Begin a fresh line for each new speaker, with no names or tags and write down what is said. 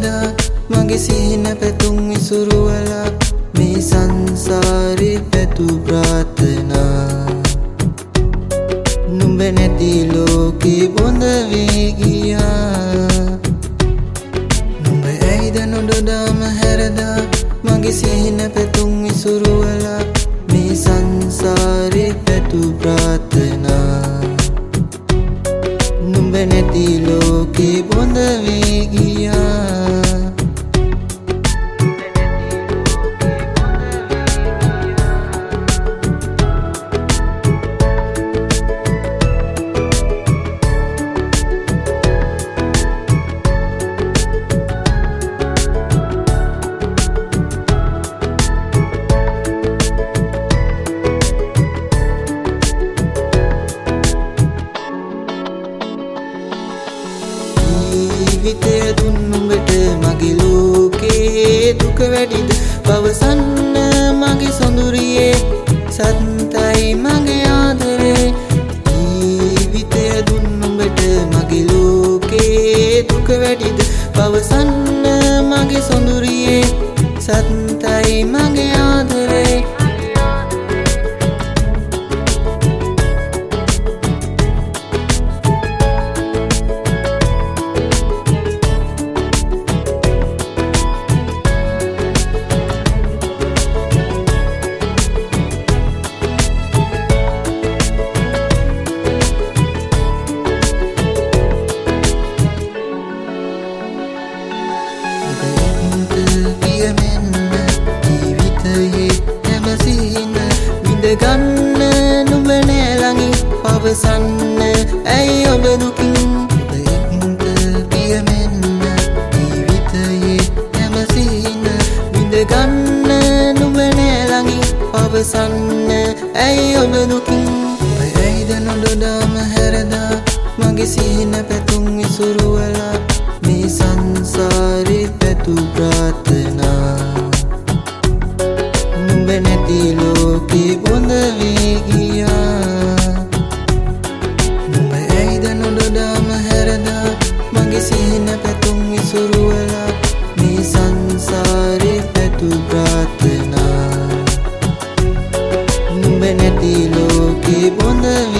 හැරදා මගේ සිහින පැතුම් ඉසුරුවලා මේ සංසාරේ පැතු ප්‍රාර්ථනා නුඹ නැති ලෝකේ බොඳ වී ගියා නුඹ ඇයිද නොදොඩාම හැරදා මගේ සිහින පැතුම් ඉසුරුවලා මේ සංසාරේ පැතු ප්‍රාර්ථනා නුඹ නැති ලෝකේ බොඳ වී ගියා ජීවිතය දුන් නුඹට මගේ ලෝකේ දුක වැඩිද පවසන්න මගේ සොඳුරියේ සත්තයි මගේ ආදරේ ජීවිතය දුන් නුඹට මගේ ලෝකේ දුක වැඩිද පවසන්න මගේ සොඳුරියේ සත්තයි මගේ ආදරේ ගන්න නුඹ නෑ ළඟින් පවසන්න ඇයි ඔබ දුකින් ඔබ පිය මෙන්න ජීවිතයේ හැම සිහින විඳ ගන්න නුඹ නෑ ළඟින් පවසන්න ඇයි ඔබ දුකින් ඔබ ඇයිද නොදොඩාම හැරදා මගේ සිහින පැතුම් ඉසුරුවලා මේ සංසාරේ පැතු ප්‍රාර්ථනා නුඹ නැති ලෝකේ බොඳ වී ගියා නුඹ ඇයිද නොදොඩාම හැරදා මගේ සිහින පැතුම් ඉසුරුවලා මේ සංසාරේ පැතු ප්‍රාර්ථනා නුඹ නැති ලෝකේ බොඳ